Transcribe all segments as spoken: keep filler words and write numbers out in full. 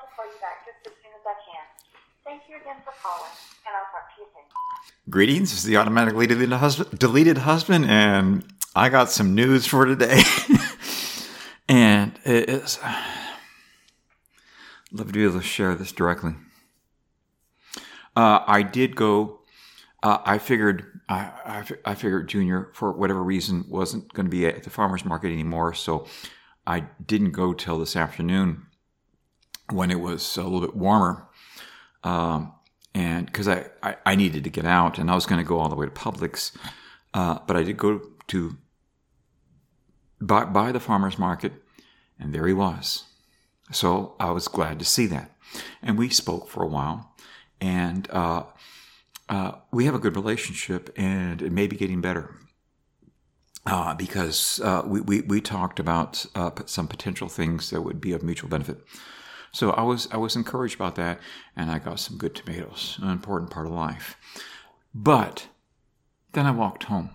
call you back just as soon as I can. Thank you again for calling, and I'll talk to you soon. Greetings, this is the automatically deleted husband, deleted husband, and I got some news for today. And it is, I'd love to be able to share this directly. Uh, I did go, uh, I figured, I, I, I figured Junior, for whatever reason, wasn't going to be at the farmer's market anymore, so I didn't go till this afternoon when it was a little bit warmer. Um, and because I, I, I needed to get out, and I was going to go all the way to Publix, uh, but I did go to by, by the farmer's market, and there he was. So I was glad to see that. And we spoke for a while, and uh, uh, we have a good relationship, and it may be getting better. Uh, because uh, we, we, we talked about uh, some potential things that would be of mutual benefit. So I was I was encouraged about that, and I got some good tomatoes, an important part of life. But then I walked home.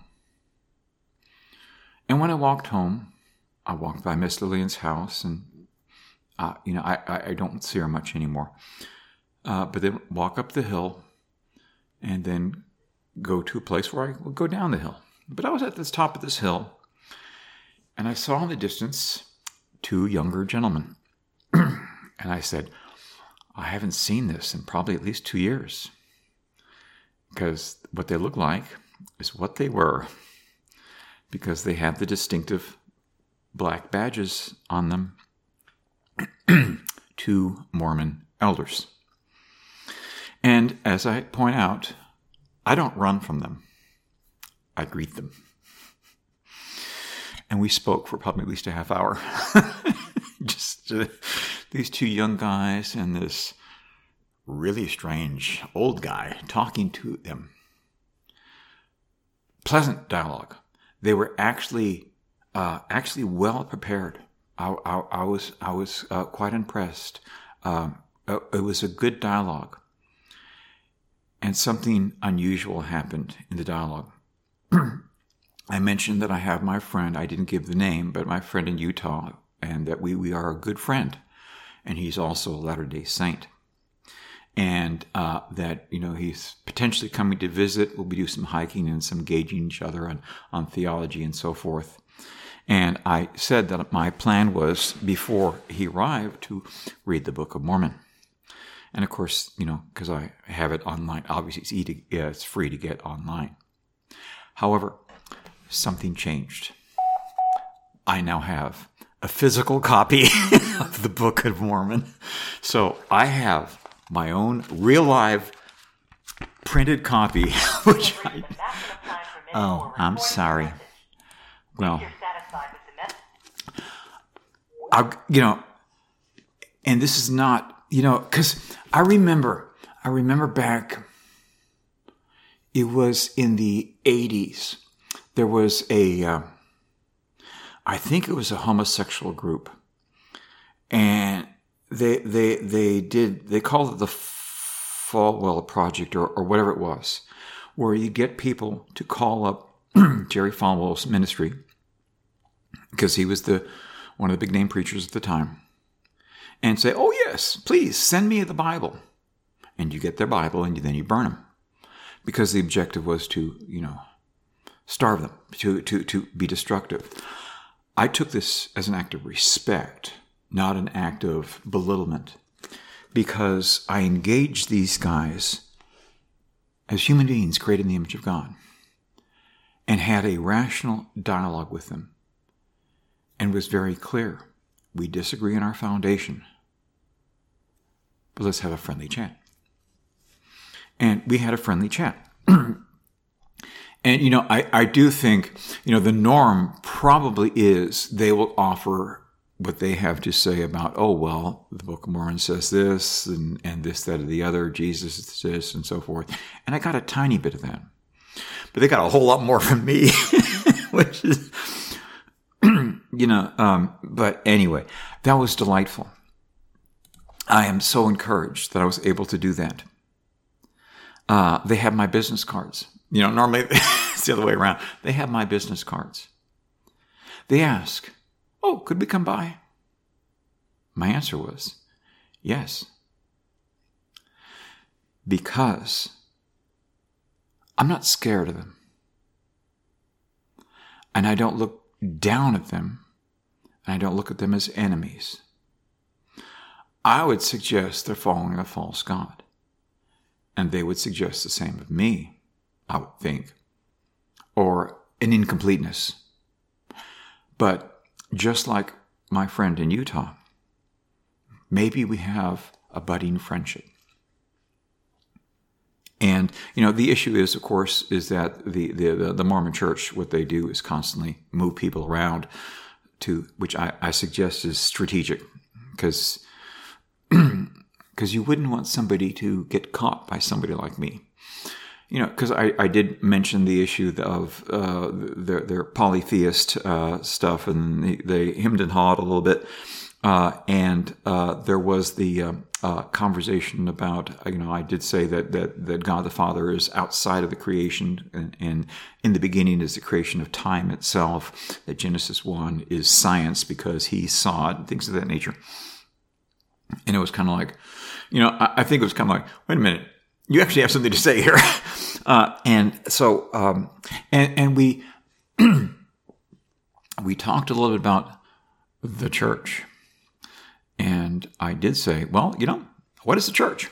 And when I walked home, I walked by Miss Lillian's house, and uh, you know I, I don't see her much anymore. Uh, but then walk up the hill, and then go to a place where I would go down the hill. But I was at the top of this hill, and I saw in the distance two younger gentlemen. And I said, I haven't seen this in probably at least two years. Because what they look like is what they were. Because they have the distinctive black badges on them. Two Mormon elders. And as I point out, I don't run from them. I greet them. And we spoke for probably at least a half hour. Just uh, these two young guys and this really strange old guy talking to them. Pleasant dialogue. They were actually uh, actually well prepared. I, I, I was I was uh, quite impressed. Um, it was a good dialogue. And something unusual happened in the dialogue. I mentioned that I have my friend, I didn't give the name, but my friend in Utah, and that we, we are a good friend. And he's also a Latter-day Saint. And uh, that, you know, he's potentially coming to visit. We'll be doing some hiking and some gauging each other on, on theology and so forth. And I said that my plan was, before he arrived, to read the Book of Mormon. And of course, you know, because I have it online, obviously it's, e to, yeah, it's free to get online. However, something changed. I now have a physical copy of the Book of Mormon. So I have my own real live printed copy, which I... Oh, I'm sorry. Well, I, you know, and this is not, you know, because I remember, I remember back, it was in the eighties. There was a, uh, I think it was a homosexual group, and they they they did they called it the Falwell Project or or whatever it was, where you get people to call up Jerry Falwell's ministry, because he was the one of the big name preachers at the time, and say, "Oh yes, please send me the Bible," and you get their Bible and then you burn them, because the objective was to, you know, starve them, to, to, to be destructive. I took this as an act of respect, not an act of belittlement, because I engaged these guys as human beings created in the image of God and had a rational dialogue with them and was very clear. We disagree on our foundation, but let's have a friendly chat. And we had a friendly chat. And, you know, I, I do think, you know, the norm probably is they will offer what they have to say about, oh, well, the Book of Mormon says this and, and this, that, or the other, Jesus is this, and so forth. And I got a tiny bit of that. But they got a whole lot more from me, which is, you know, um, but anyway, that was delightful. I am so encouraged that I was able to do that. Uh, they have my business cards. You know, normally it's the other way around. They have my business cards. They ask, oh, could we come by? My answer was, Yes. Because I'm not scared of them. And I don't look down at them. And I don't look at them as enemies. I would suggest they're following a false god. And they would suggest the same of me, I would think. Or an incompleteness. But just like my friend in Utah, maybe we have a budding friendship. And, you know, the issue is, of course, is that the, the, the Mormon church, what they do is constantly move people around to, which I, I suggest is strategic. Because because you wouldn't want somebody to get caught by somebody like me. You know, because I, I did mention the issue of uh, their, their polytheist uh, stuff, and they, they hemmed and hawed a little bit. Uh, and uh, there was the uh, uh, conversation about, you know, I did say that, that, that God the Father is outside of the creation, and, and in the beginning is the creation of time itself, that Genesis one is science because he saw it, and things of that nature. And it was kind of like, you know, I, I think it was kind of like, wait a minute, you actually have something to say here. uh, and so, um, and, and we, we talked a little bit about the church. And I did say, well, you know, what is the church?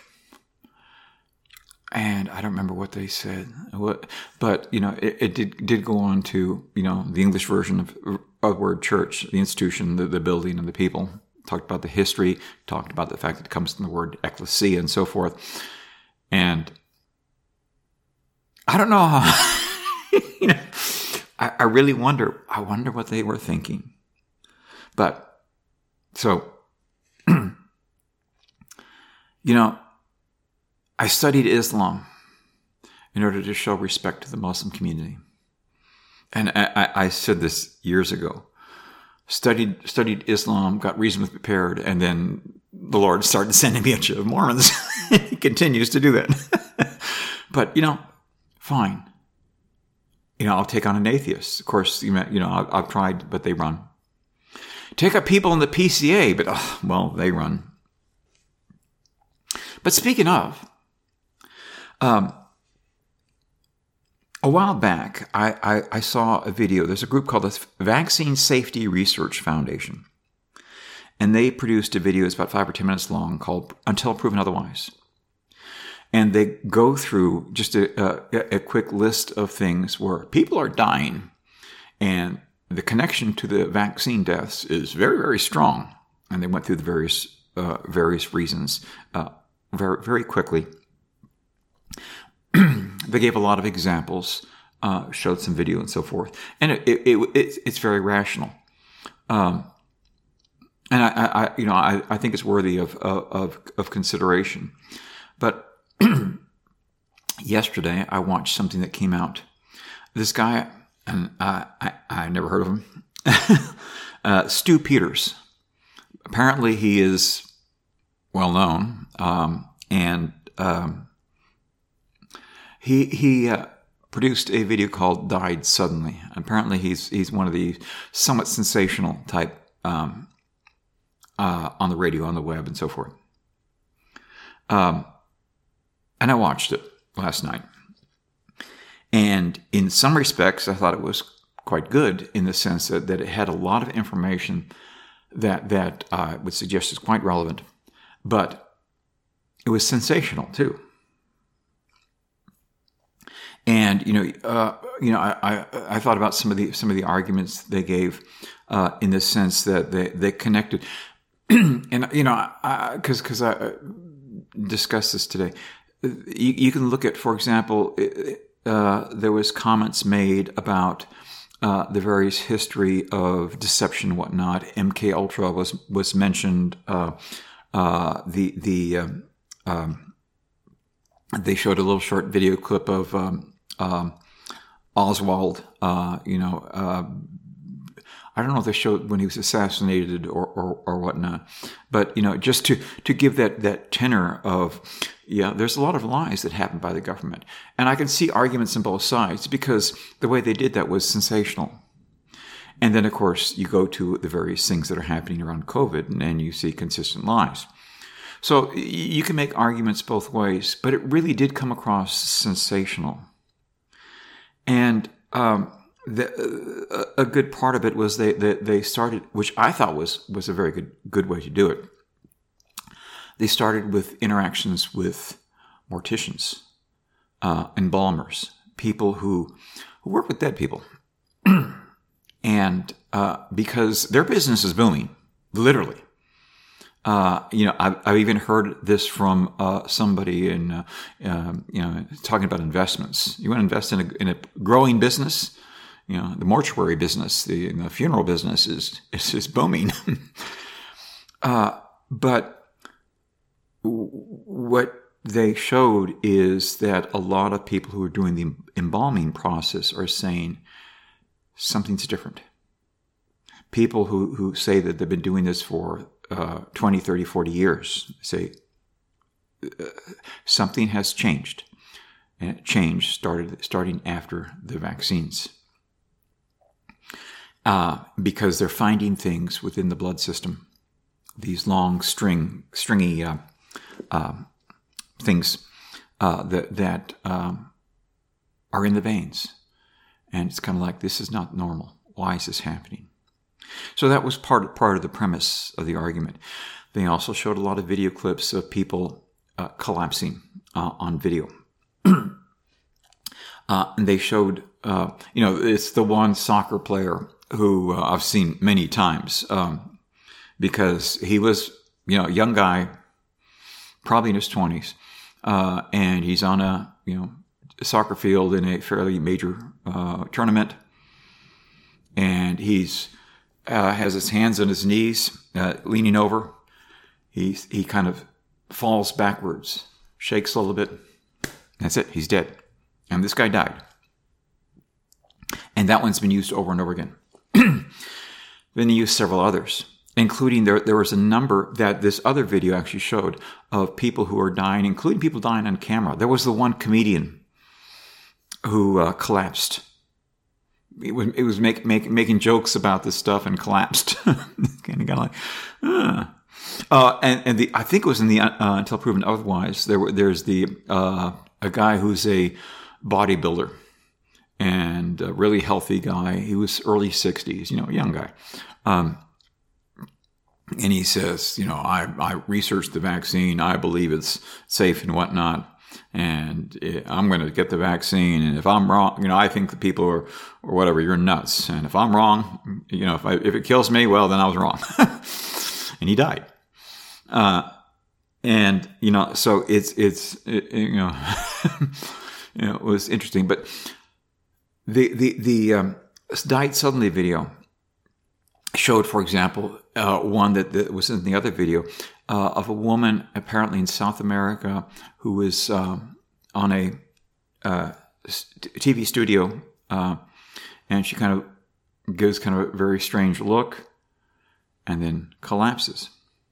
And I don't remember what they said. What, but, you know, it, it did, did go on to, you know, the English version of, of the word church, the institution, the, the building, and the people. Talked about the history, talked about the fact that it comes from the word ecclesia and so forth. And I don't know how, you know, I, I really wonder, I wonder what they were thinking. But, so, you know, I studied Islam in order to show respect to the Muslim community. And I, I said this years ago. Studied studied Islam, got reasonably prepared, and then the Lord started sending me a bunch of Mormons. He continues to do that. But, you know, fine. You know, I'll take on an atheist. Of course, you know, I've, I've tried, but they run. Take up people in the P C A, but, oh, well, they run. But speaking of, um, a while back, I, I, I saw a video. There's a group called the Vaccine Safety Research Foundation. And they produced a video, it's about five or ten minutes long, called Until Proven Otherwise. And they go through just a, a, a quick list of things where people are dying. And the connection to the vaccine deaths is very, very strong. And they went through the various uh, various reasons uh, very, very quickly. They gave a lot of examples, uh, showed some video and so forth, and it, it, it it's, it's very rational. Um, and I, I, you know, I, I think it's worthy of of of consideration. But yesterday, I watched something that came out. This guy, and I, I, I never heard of him, uh, Stu Peters. Apparently, he is well known, um, and. Um, He he uh, produced a video called "Died Suddenly." Apparently, he's he's one of the somewhat sensational type um, uh, on the radio, on the web, and so forth. Um, and I watched it last night, and in some respects, I thought it was quite good in the sense that, that it had a lot of information that that I would suggest is quite relevant, but it was sensational too. And you know, uh, you know, I, I I thought about some of the some of the arguments they gave uh, in the sense that they they connected, and you know, because because I, I discussed this today. You, you can look at, for example, uh, there was comments made about uh, the various history of deception and whatnot. M K Ultra was was mentioned. Uh, uh, the the um, um, they showed a little short video clip of. Um, Um, Oswald, uh, you know, uh, I don't know if they showed when he was assassinated or, or, or whatnot, but, you know, just to, to give that, that tenor of, yeah, there's a lot of lies that happened by the government. And I can see arguments on both sides because the way they did that was sensational. And then, of course, you go to the various things that are happening around COVID and, and you see consistent lies. So y- you can make arguments both ways, but it really did come across sensational. And um, the, uh, a good part of it was they, they they started, which I thought was was a very good good way to do it. They started with interactions with morticians, uh, embalmers, people who, who work with dead people. And uh, because their business is booming, literally. Uh, you know, I've, I've even heard this from uh, somebody in, uh, um, you know, talking about investments. You want to invest in a, in a growing business? You know, the mortuary business, the, the funeral business is is, is booming. uh, but w- what they showed is that a lot of people who are doing the embalming process are saying something's different. People who, who say that they've been doing this for uh, twenty, thirty, forty years say uh, something has changed. And it changed started starting after the vaccines. Uh, because they're finding things within the blood system, these long string, stringy uh, uh, things uh, that, that um, are in the veins. And it's kind of like, this is not normal. Why is this happening? So that was part, part of the premise of the argument. They also showed a lot of video clips of people uh, collapsing uh, on video. uh, and they showed, uh, you know, it's the one soccer player who uh, I've seen many times um, because he was, you know, a young guy, probably in his twenties, uh, and he's on a, you know, soccer field in a fairly major uh, tournament, and he's uh, has his hands on his knees, uh, leaning over. He he kind of falls backwards, shakes a little bit. That's it. He's dead, and this guy died. And that one's been used over and over again. Then they used several others, including there there was a number that this other video actually showed of people who are dying, including people dying on camera. There was the one comedian who uh, collapsed. It was, it was make, make, making jokes about this stuff and collapsed. kind of like, ah. uh, and and the I think it was in the uh, Until Proven Otherwise. There were there's the uh, a guy who's a bodybuilder and a really healthy guy. He was early sixties, you know, young guy. Um, and he says, you know, I I researched the vaccine. I believe it's safe and whatnot. And I'm going to get the vaccine. And if I'm wrong, you know, I think the people are, or whatever, you're nuts. And if I'm wrong, you know, if I, if it kills me, well, then I was wrong. And he died. Uh, and, you know, so it's, it's, it, you know, you know, it was interesting. But the, the, the, um, died suddenly video showed, for example, uh, one that, that was in the other video, uh, of a woman apparently in South America who was uh, on a uh, T V studio, uh, and she kind of gives kind of a very strange look and then collapses.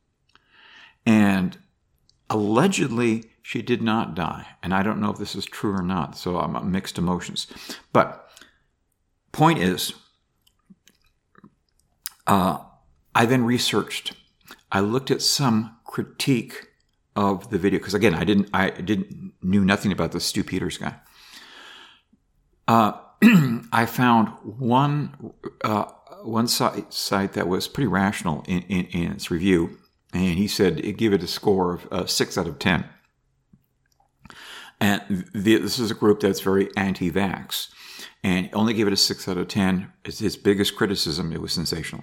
And allegedly, she did not die. And I don't know if this is true or not, so I'm mixed emotions. But point is, uh, I then researched. I looked at some critique of the video because, again, I didn't, I didn't knew nothing about the Stu Peters guy. Uh, I found one uh, one site, site that was pretty rational in, in, in its review, and he said it give it a score of uh, six out of ten. And the, this is a group that's very anti-vax, and only gave it a six out of ten. It's his biggest criticism. It was sensational.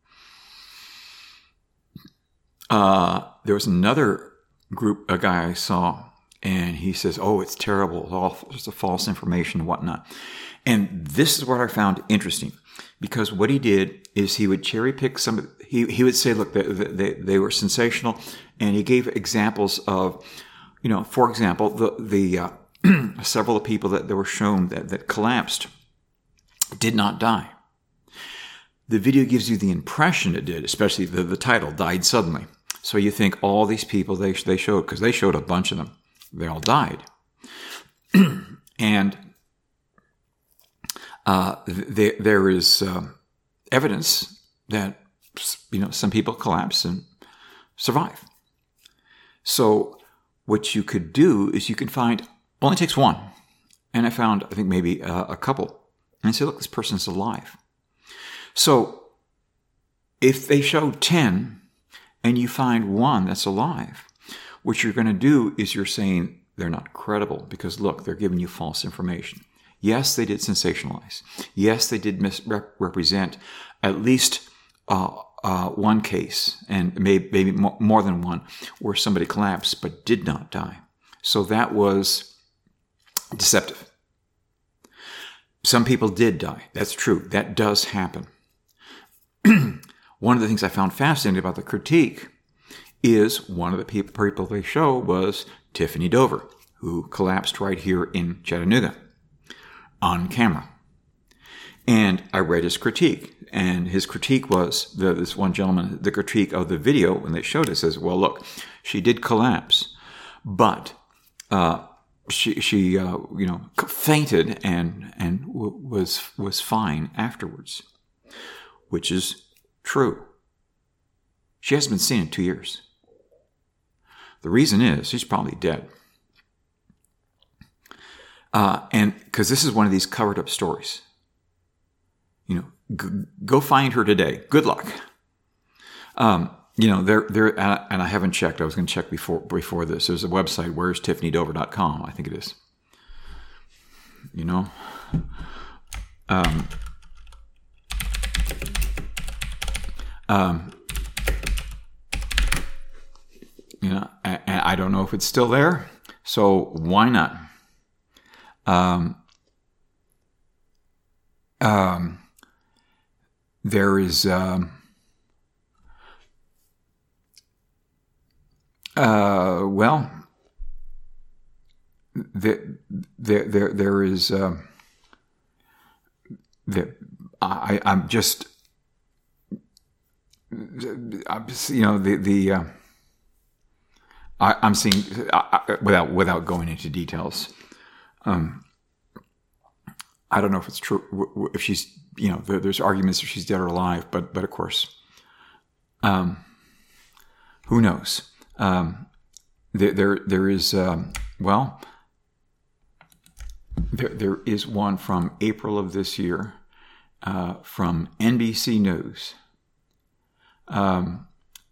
Uh, there was another group, a guy I saw, and he says, oh, it's terrible. It's all just a false information and whatnot. And this is what I found interesting, because what he did is he would cherry pick some, he, he would say, look, they, they, they were sensational. And he gave examples of, you know, for example, the, the, uh, several of the people that, that were shown that, that collapsed did not die. The video gives you the impression it did, especially the, the title, Died Suddenly. So you think all these people they they showed, because they showed a bunch of them, they all died. And uh, they, there is uh, evidence that, you know, some people collapse and survive. So what you could do is you can find, only takes one. And I found, I think, maybe uh, a couple. And I said, look, this person's alive. So if they show ten and you find one that's alive, what you're going to do is you're saying they're not credible because, look, they're giving you false information. Yes, they did sensationalize. Yes, they did misrepresent at least uh, uh, one case, and maybe, maybe more than one, where somebody collapsed but did not die. So that was deceptive. Some people did die. That's true. That does happen. One of the things I found fascinating about the critique is one of the people, people they show was Tiffany Dover, who collapsed right here in Chattanooga on camera. And I read his critique, and his critique was, the, this one gentleman, the critique of the video when they showed it says, well, look, she did collapse, but uh, she, she uh, you know, fainted and and w- was was fine afterwards, which is true. She hasn't been seen in two years. The reason is she's probably dead. Uh, and because this is one of these covered up stories. You know, g- go find her today. Good luck. Um, you know, there, there, uh, and I haven't checked. I was going to check before before this. There's a website, where's tiffany dover dot com, I think it is. You know, um, um, you know, and I don't know if it's still there. So why not? Um, um, there is, um, uh, well, there, there, there, there is, uh, there, I, I'm just, I'm just, you know, the, the, uh, I, I'm seeing, I, without, without going into details, Um, I don't know if it's true, if she's, you know, there, there's arguments if she's dead or alive, but, but of course, um, who knows? Um, there, there, there is, um, well, there, there is one from April of this year, uh, from N B C News. Um,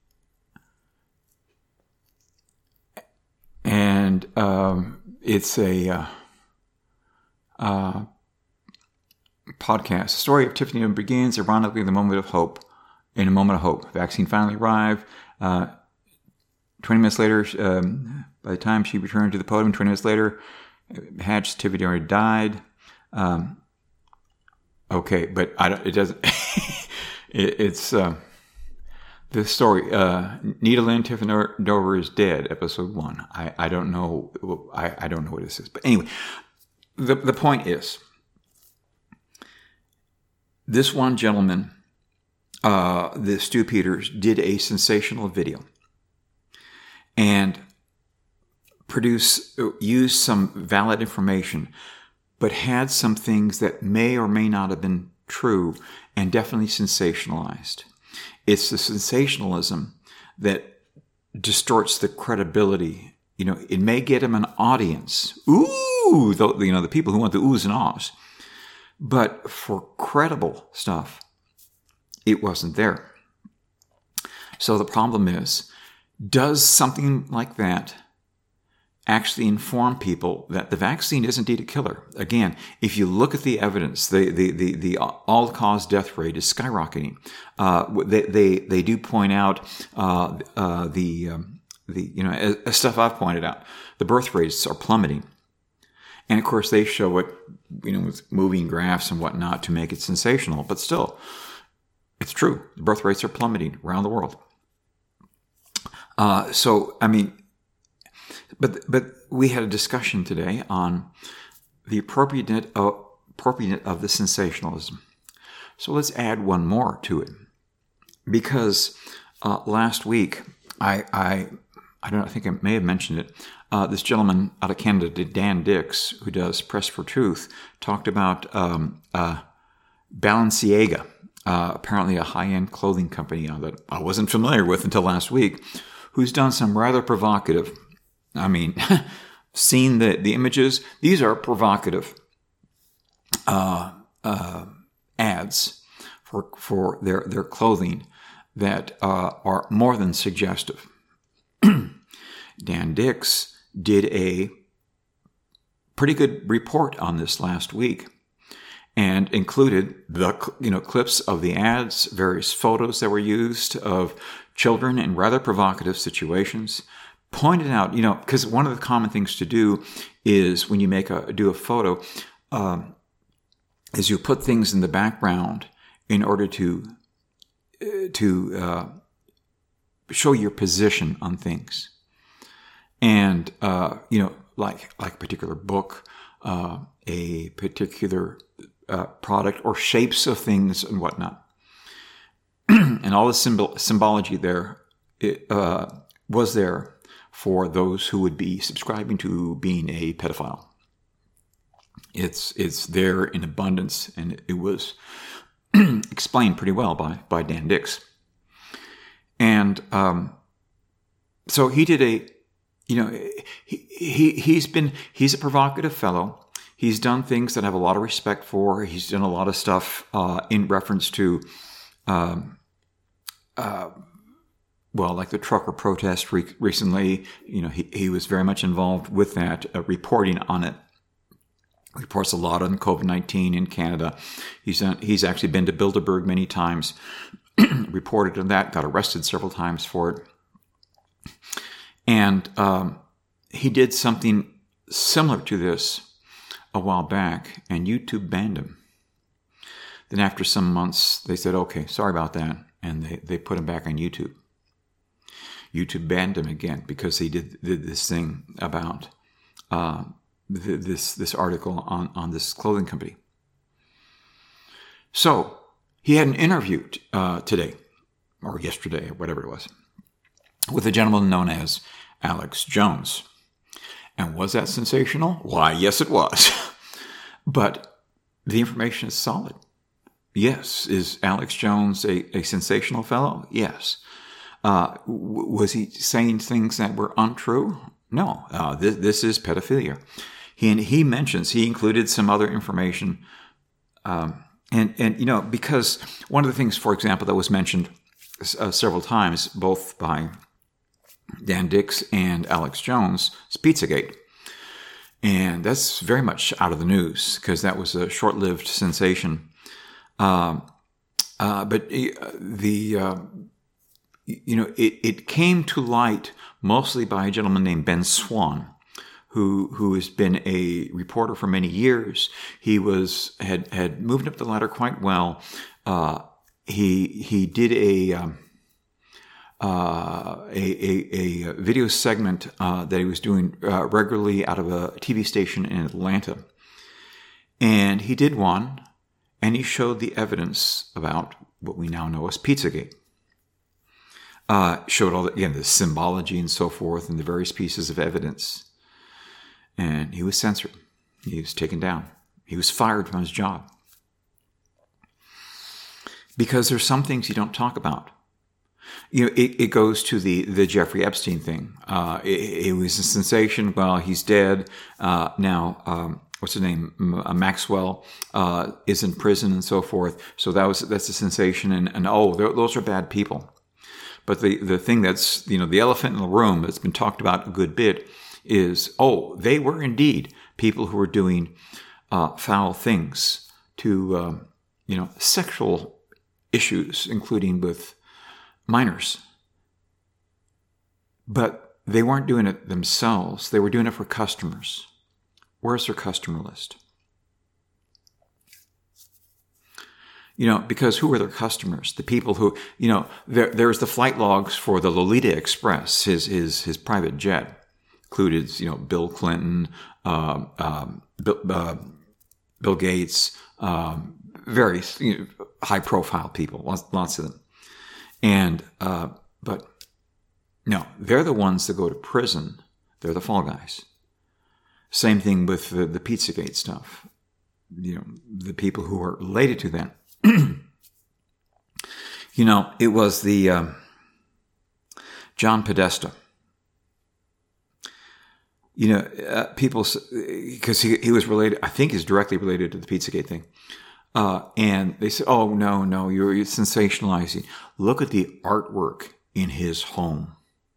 and, um, it's a, uh, Uh, podcast. The story of Tiffany Dover begins, ironically, the moment of hope. In a moment of hope, vaccine finally arrived. Uh, twenty minutes later, um, by the time she returned to the podium, twenty minutes later, Hatch Tiffany already died. Um, okay, but I don't, it doesn't. it, it's uh, the story. Uh, Nita Lynn Tiffany Dover is dead. Episode one. I, I don't know. I, I don't know what this is, but anyway. The the point is, this one gentleman, uh, the Stu Peters, did a sensational video and produced, used some valid information, but had some things that may or may not have been true and definitely sensationalized. It's the sensationalism that distorts the credibility. You know, it may get him an audience. Ooh, the, you know, the people who want the oohs and ahs. But for credible stuff, it wasn't there. So the problem is, does something like that actually inform people that the vaccine is indeed a killer? Again, if you look at the evidence, the the the, the all-cause death rate is skyrocketing. Uh, they, they they do point out uh, uh, the um, the you know as stuff I've pointed out. The birth rates are plummeting, and of course they show it, you know, with moving graphs and whatnot to make it sensational. But still, it's true. The birth rates are plummeting around the world. Uh, so I mean. But but we had a discussion today on the appropriateness of, appropriateness of the sensationalism. So let's add one more to it, because uh, last week I I I don't know, I think I may have mentioned it. Uh, this gentleman out of Canada, Dan Dix, who does Press for Truth, talked about um, uh, Balenciaga, uh, apparently a high-end clothing company uh, that I wasn't familiar with until last week, who's done some rather provocative, I mean, seen the, the images. These are provocative uh, uh, ads for for their, their clothing that uh, are more than suggestive. Dan Dix did a pretty good report on this last week and included the you know clips of the ads, various photos that were used of children in rather provocative situations. Pointed out, you know, because one of the common things to do is when you make a do a photo, um, is you put things in the background in order to uh, to uh, show your position on things, and uh, you know, like like a particular book, uh, a particular uh, product, or shapes of things and whatnot, and all the symbol symbology there it, uh, was there for those who would be subscribing to being a pedophile. It's it's there in abundance, and it was explained pretty well by, by Dan Dix. And um, so he did a, you know, he, he, he's been, he's a provocative fellow. He's done things that I have a lot of respect for. He's done a lot of stuff uh, in reference to, um, uh, well, like the trucker protest re- recently. You know, he, he was very much involved with that, uh, reporting on it. Reports a lot on COVID nineteen in Canada. He's done, he's actually been to Bilderberg many times, reported on that, got arrested several times for it. And um, he did something similar to this a while back, and YouTube banned him. Then after some months, they said, okay, sorry about that, and they, they put him back on YouTube. YouTube banned him again because he did, did this thing about uh, th- this this article on, on this clothing company. So he had an interview uh, today, or yesterday, or whatever it was, with a gentleman known as Alex Jones. And was that sensational? Why, yes, it was. But the information is solid. Yes. Is Alex Jones a, a sensational fellow? Yes. Uh, w- was he saying things that were untrue? No. Uh, this, this is pedophilia. He, and he mentions, he included some other information. Um, and, and, you know, because one of the things, for example, that was mentioned uh, several times, both by Dan Dix and Alex Jones, is Pizzagate. And that's very much out of the news because that was a short-lived sensation. Um, uh, but uh, the, uh, you know, it, it came to light mostly by a gentleman named Ben Swan, who who has been a reporter for many years. He was had had moved up the ladder quite well. Uh, he he did a. Um, Uh, a, a, a video segment uh, that he was doing uh, regularly out of a T V station in Atlanta. And he did one, and he showed the evidence about what we now know as Pizzagate. Uh, showed all the, again, the symbology and so forth, and the various pieces of evidence. And he was censored. He was taken down. He was fired from his job. Because there's some things you don't talk about. You know, it, it goes to the, the Jeffrey Epstein thing. Uh, it, it was a sensation. Well, he's dead. Uh, now, um, what's his name? Uh, Maxwell, uh, is in prison and so forth. So that was, that's a sensation. And, and oh, those are bad people. But the, the thing that's, you know, the elephant in the room that's been talked about a good bit is, oh, they were indeed people who were doing, uh, foul things to, um, you know, sexual issues, including with minors. But they weren't doing it themselves. They were doing it for customers. Where's their customer list? You know, because who are their customers? The people who, you know, there, there's the flight logs for the Lolita Express, his his his private jet, included, you know, Bill Clinton, uh, um, Bill, uh, Bill Gates, um, various, you know, high-profile people, lots, lots of them. And, uh, but no, they're the ones that go to prison. They're the fall guys. Same thing with the, the Pizzagate stuff. You know, the people who are related to that. You know, it was the, um, John Podesta. You know, uh, people, because he, he was related, I think he's directly related to the Pizzagate thing. Uh, and they said, oh, no, no, you're, you're sensationalizing. Look at the artwork in his home.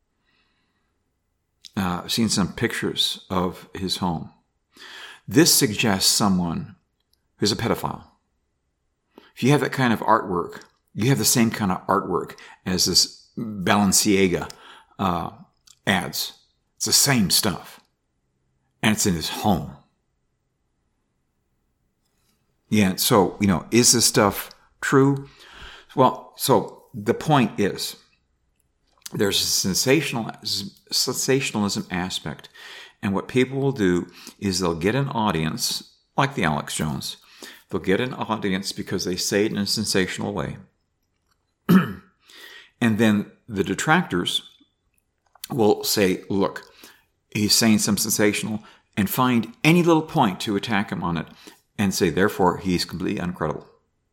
Uh, I've seen some pictures of his home. This suggests someone who's a pedophile. If you have that kind of artwork, you have the same kind of artwork as this Balenciaga uh, ads. It's the same stuff. And it's in his home. Yeah, so, you know, is this stuff true? Well, so the point is, there's a sensational, sensationalism aspect. And what people will do is they'll get an audience, like the Alex Jones. They'll get an audience because they say it in a sensational way. And then the detractors will say, look, he's saying something sensational, and find any little point to attack him on it and say, therefore, he's completely uncredible.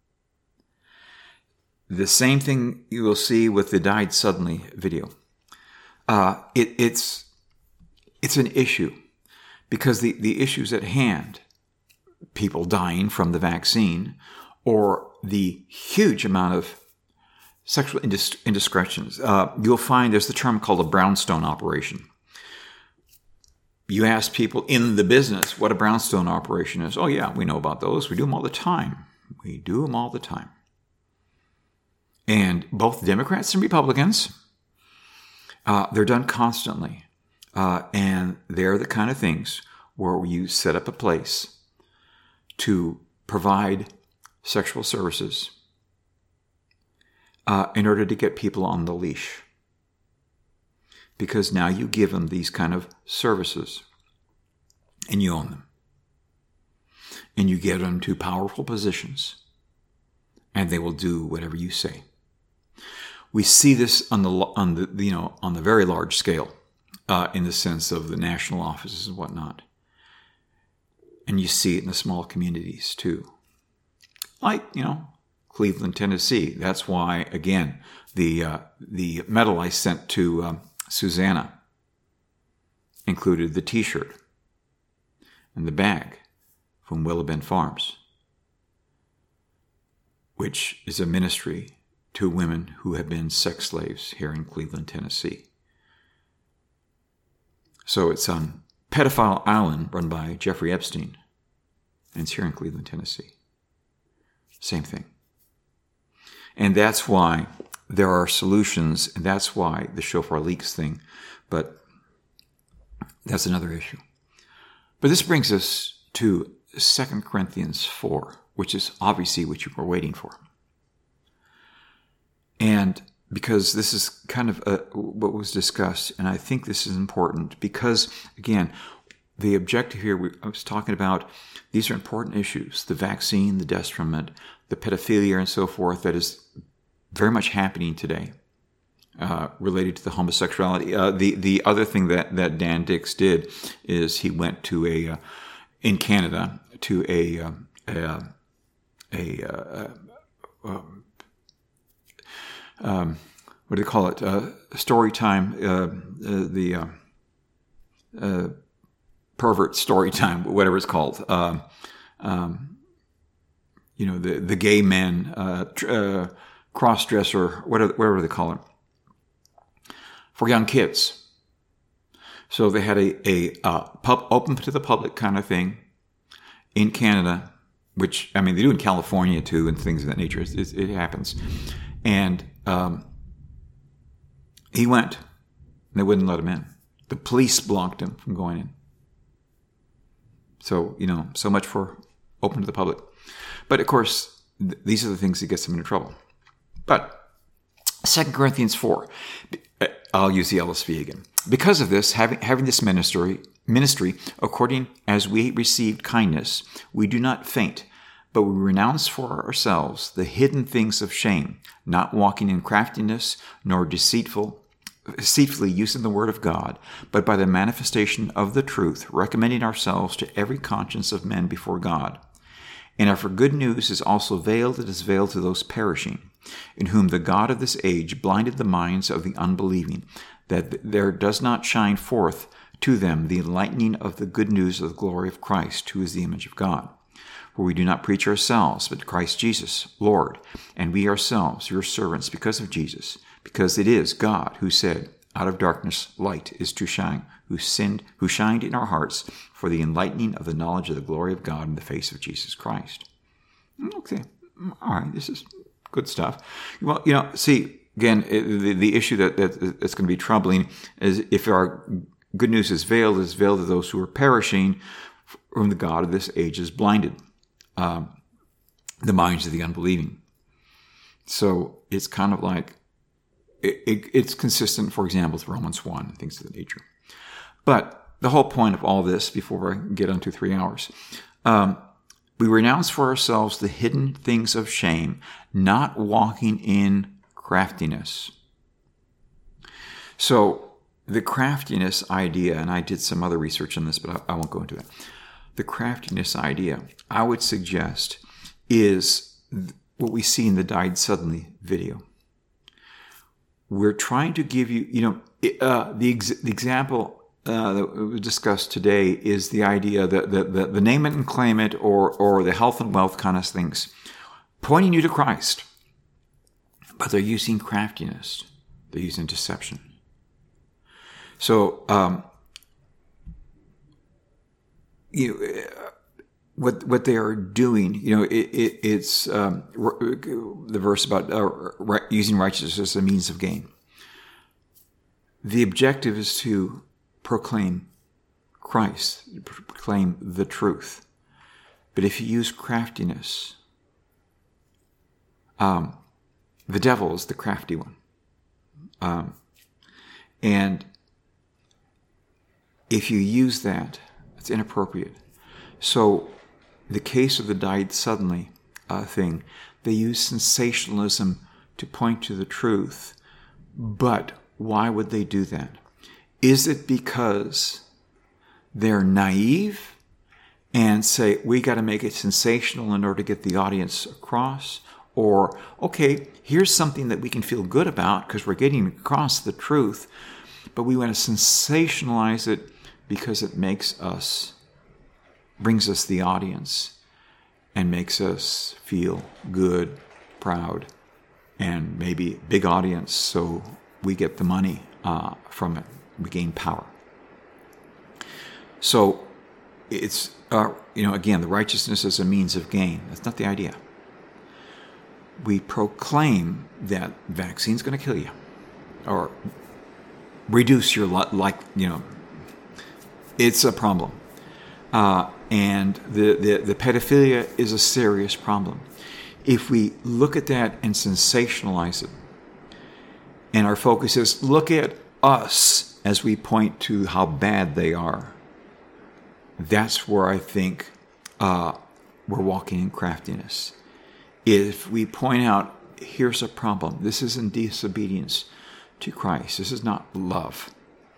The same thing you will see with the Died Suddenly video. Uh, it, it's it's an issue because the, the issues at hand, people dying from the vaccine, or the huge amount of sexual indis- indiscretions, uh, you'll find there's the term called a brownstone operation. You ask people in the business what a brownstone operation is. Oh, yeah, we know about those. We do them all the time. We do them all the time. And both Democrats and Republicans, uh, they're done constantly. Uh, and they're the kind of things where you set up a place to provide sexual services uh, in order to get people on the leash. Because now you give them these kind of services and you own them. And you get them to powerful positions and they will do whatever you say. We see this on the on the you know on the very large scale uh, in the sense of the national offices and whatnot. And you see it in the small communities too. Like, you know, Cleveland, Tennessee. That's why, again, the uh, the medal I sent to um, Susanna included the T-shirt and the bag from Willow Bend Farms, which is a ministry to women who have been sex slaves here in Cleveland, Tennessee. So it's on Pedophile Island, run by Jeffrey Epstein, and it's here in Cleveland, Tennessee. Same thing. And that's why there are solutions, and that's why the Shofar Leaks thing, but that's another issue. But this brings us to Second Corinthians four, which is obviously what you were waiting for. And because this is kind of a, what was discussed, and I think this is important because, again, the objective here, we, I was talking about, these are important issues, the vaccine, the deaths from it, the pedophilia and so forth, that is very much happening today, uh, related to the homosexuality. Uh, the the other thing that, that Dan Dix did is he went to a, uh, in Canada, to a, uh, a, a, uh, uh, um, what do they call it? Uh, story time, uh, uh, the uh, uh, pervert story time, whatever it's called. Uh, um, you know, the, the gay men, uh, tr- uh, cross-dresser, whatever, whatever they call it, for young kids. So they had a, a uh, pub, open to the public kind of thing in Canada, which, I mean, they do in California too, and things of that nature. It, it, it happens. And um, he went, and they wouldn't let him in. The police blocked him from going in. So, you know, so much for open to the public. But, of course, th- these are the things that get them into trouble. But Second Corinthians four, I'll use the L S V again. Because of this, having, having this ministry, ministry, according as we received kindness, we do not faint, but we renounce for ourselves the hidden things of shame, not walking in craftiness, nor deceitful, deceitfully using the word of God, but by the manifestation of the truth, recommending ourselves to every conscience of men before God. And if our good news is also veiled, it is veiled to those perishing, in whom the God of this age blinded the minds of the unbelieving, that there does not shine forth to them the enlightening of the good news of the glory of Christ, who is the image of God. For we do not preach ourselves, but Christ Jesus, Lord, and we ourselves, your servants, because of Jesus, because it is God who said, out of darkness light is to shine, who sinned, who shined in our hearts for the enlightening of the knowledge of the glory of God in the face of Jesus Christ. Okay, all right, this is good stuff. Well, you know, see, again, the, the issue that, that that's going to be troubling is if our good news is veiled, is veiled to those who are perishing, whom the God of this age is blinded, um, the minds of the unbelieving. So it's kind of like, it, it, it's consistent, for example, with Romans one, things of that nature. But the whole point of all this, before I get onto three hours, um, we renounce for ourselves the hidden things of shame, not walking in craftiness. So the craftiness idea, and I did some other research on this, but I, I won't go into that. The craftiness idea, I would suggest, is what we see in the Died Suddenly video. We're trying to give you, you know, uh, the, ex- the example uh, that we discussed today is the idea that the, the, the name it and claim it, or, or the health and wealth kind of things, pointing you to Christ. But they're using craftiness. They're using deception. So, um, you know, what what they are doing, you know, it, it, it's um, the verse about uh, using righteousness as a means of gain. The objective is to proclaim Christ, proclaim the truth. But if you use craftiness, um, the devil is the crafty one. Um, and if you use that, it's inappropriate. So the case of the Died Suddenly uh, thing, they use sensationalism to point to the truth. But why would they do that? Is it because they're naive and say, we got to make it sensational in order to get the audience across? Or, okay, here's something that we can feel good about because we're getting across the truth, but we want to sensationalize it because it makes us, brings us the audience and makes us feel good, proud, and maybe big audience, so we get the money uh, from it. We gain power. So it's, uh, you know, again, the righteousness as a means of gain. That's not the idea. We proclaim that vaccine's going to kill you, or reduce your li- like, you know, it's a problem. Uh, and the, the, the pedophilia is a serious problem. If we look at that and sensationalize it, and our focus is, look at us as we point to how bad they are, that's where I think uh, we're walking in craftiness. If we point out, here's a problem, this is in disobedience to Christ, this is not love.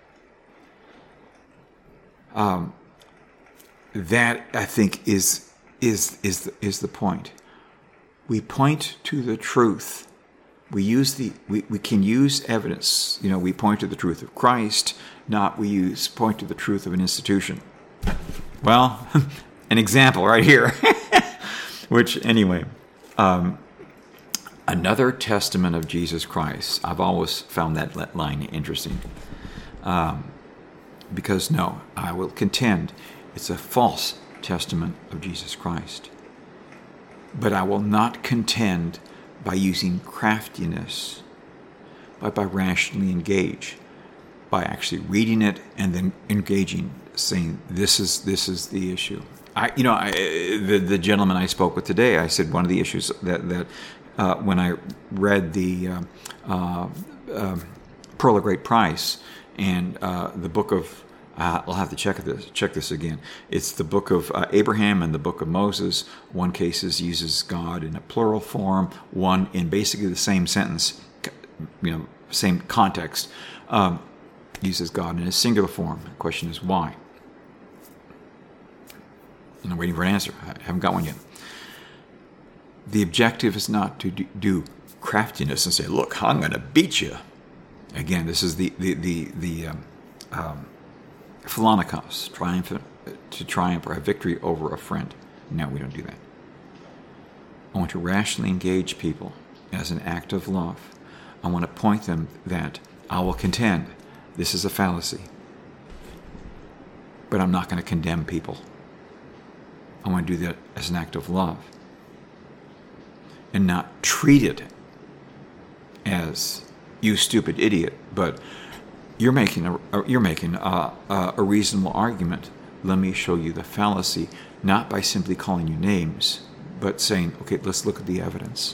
Um, that I think is is is the, is the point. We point to the truth. We use the we, we can use evidence. You know, we point to the truth of Christ, not we use point to the truth of an institution. Well, an example right here. Which anyway, um, another testament of Jesus Christ. I've always found that line interesting. Um, Because no, I will contend it's a false testament of Jesus Christ. But I will not contend by using craftiness, but by rationally engage, by actually reading it and then engaging, saying this is this is the issue. I, you know, I, the the gentleman I spoke with today, I said one of the issues that that uh, when I read the uh, uh, uh, Pearl of Great Price. And uh, the book of, uh, I'll have to check this check this again. It's the book of uh, Abraham and the book of Moses. One cases uses God in a plural form, one in basically the same sentence, you know, same context, um, uses God in a singular form. The question is why? And I'm waiting for an answer. I haven't got one yet. The objective is not to do craftiness and say, look, I'm going to beat you. Again, this is the the the the um, um, Philonikos, triumph to triumph or a victory over a friend. No, we don't do that. I want to rationally engage people as an act of love. I want to point them that I will contend this is a fallacy, but I'm not going to condemn people. I want to do that as an act of love and not treat it as you stupid idiot, but you're making a you're making a, a, a reasonable argument. Let me show you the fallacy, not by simply calling you names, but saying, okay, let's look at the evidence.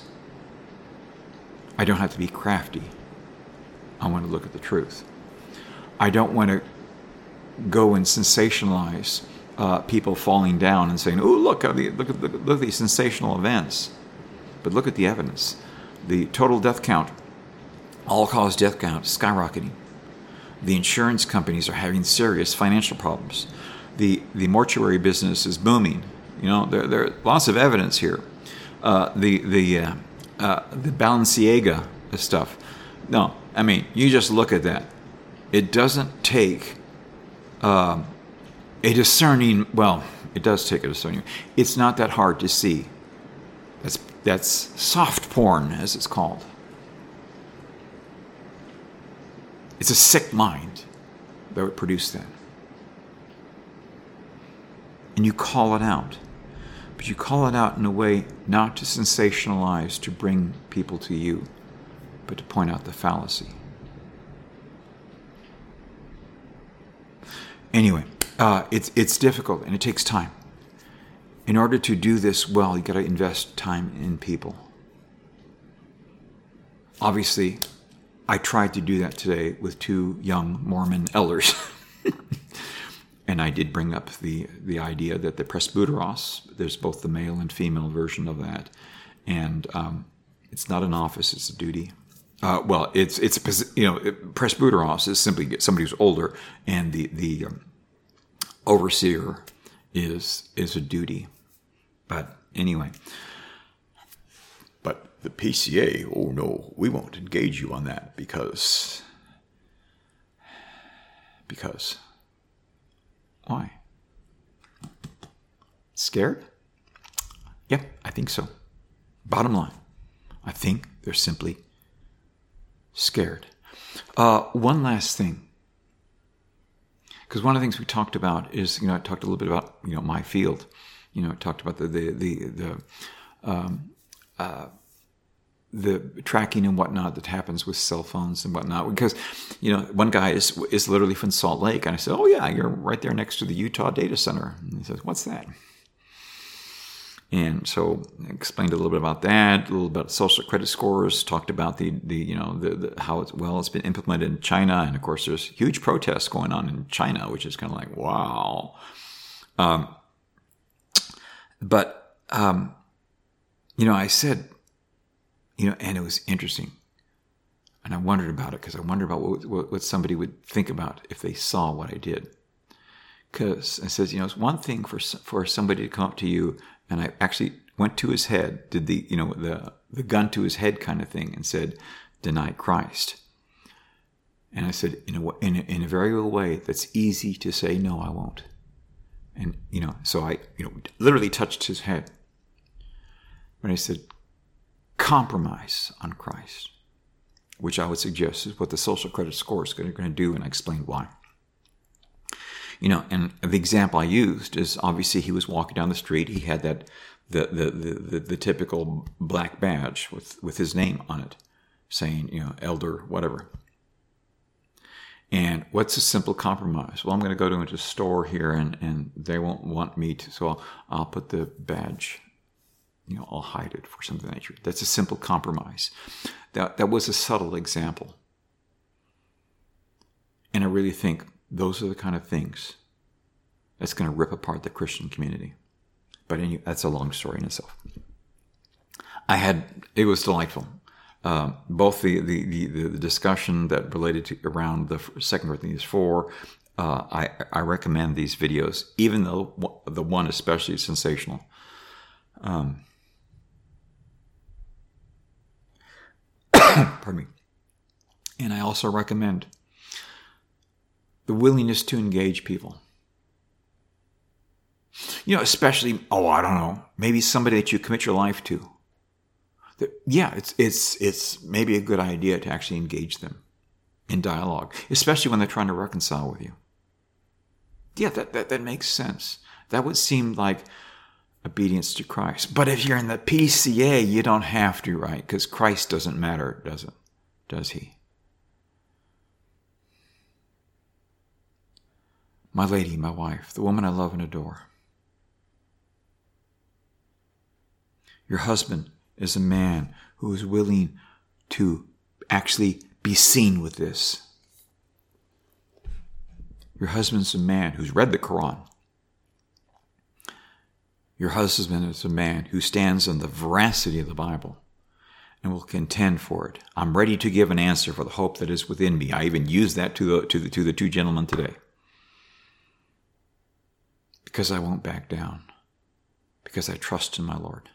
I don't have to be crafty. I want to look at the truth. I don't want to go and sensationalize uh, people falling down and saying, oh, look, look at, look, at, look at these sensational events. But look at the evidence. The total death count, all-cause death count, is skyrocketing. The insurance companies are having serious financial problems. The the mortuary business is booming. You know, there there are lots of evidence here. Uh, the the uh, uh, the Balenciaga stuff. No, I mean, you just look at that. It doesn't take uh, a discerning. Well, it does take a discerning. It's not that hard to see. That's that's soft porn, as it's called. It's a sick mind that would produce that. And you call it out. But you call it out in a way not to sensationalize, to bring people to you, but to point out the fallacy. Anyway, uh, it's it's difficult and it takes time. In order to do this well, you got to invest time in people. Obviously, I tried to do that today with two young Mormon elders. And I did bring up the, the idea that the presbyteros, there's both the male and female version of that. And um, it's not an office, it's a duty. Uh, well, it's, it's a, you know, presbyteros is simply somebody who's older, and the, the um, overseer is, is a duty. But anyway. But the P C A, oh no, we won't engage you on that because, because, why? Scared? Yep, I think so. Bottom line, I think they're simply scared. Uh, one last thing. Because one of the things we talked about is, you know, I talked a little bit about, you know, my field. You know, I talked about the, the, the, the um, uh, the tracking and whatnot that happens with cell phones and whatnot. Because, you know, one guy is is literally from Salt Lake. And I said, oh, yeah, you're right there next to the Utah data center. And he says, what's that? And so I explained a little bit about that, a little bit about social credit scores, talked about the, the you know, the, the how it's, well, it's been implemented in China. And, of course, there's huge protests going on in China, which is kind of like, wow. Um, but, um, you know, I said, you know, and it was interesting. And I wondered about it because I wondered about what, what, what somebody would think about if they saw what I did. Because I says, you know, it's one thing for for somebody to come up to you, and I actually went to his head, did the, you know, the the gun to his head kind of thing, and said, deny Christ. And I said, in a, in a, in a very real way, that's easy to say, no, I won't. And, you know, so I, you know, literally touched his head. But I said, compromise on Christ, which I would suggest is what the social credit score is going to do, and I explained why. You know, and the example I used is obviously he was walking down the street. He had that the the the, the, the typical black badge with, with his name on it, saying, you know, elder, whatever. And what's a simple compromise? Well, I'm going to go to a store here, and, and they won't want me to, so I'll, I'll put the badge. You know, I'll hide it for something like that. That's a simple compromise. That that was a subtle example. And I really think those are the kind of things that's going to rip apart the Christian community. But anyway, that's a long story in itself. I had, it was delightful. Uh, both the, the, the, the discussion that related to around the Second Corinthians four, uh, I, I recommend these videos, even though the one especially is sensational. Um, Pardon me. And I also recommend the willingness to engage people. You know, especially, oh, I don't know, maybe somebody that you commit your life to. That, yeah, it's it's it's maybe a good idea to actually engage them in dialogue, especially when they're trying to reconcile with you. Yeah, that, that, that makes sense. That would seem like obedience to Christ. But if you're in the P C A, you don't have to, right? Because Christ doesn't matter, does it? Does he? My lady, my wife, the woman I love and adore. Your husband is a man who is willing to actually be seen with this. Your husband's a man who's read the Quran. Your husband is a man who stands on the veracity of the Bible and will contend for it. I'm ready to give an answer for the hope that is within me. I even used that to the, to the, to the two gentlemen today. Because I won't back down. Because I trust in my Lord.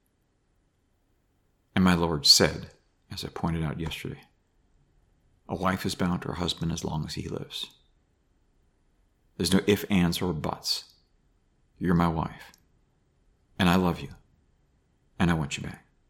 And my Lord said, as I pointed out yesterday, a wife is bound to her husband as long as he lives. There's no ifs, ands, or buts. You're my wife. And I love you. And I want you back.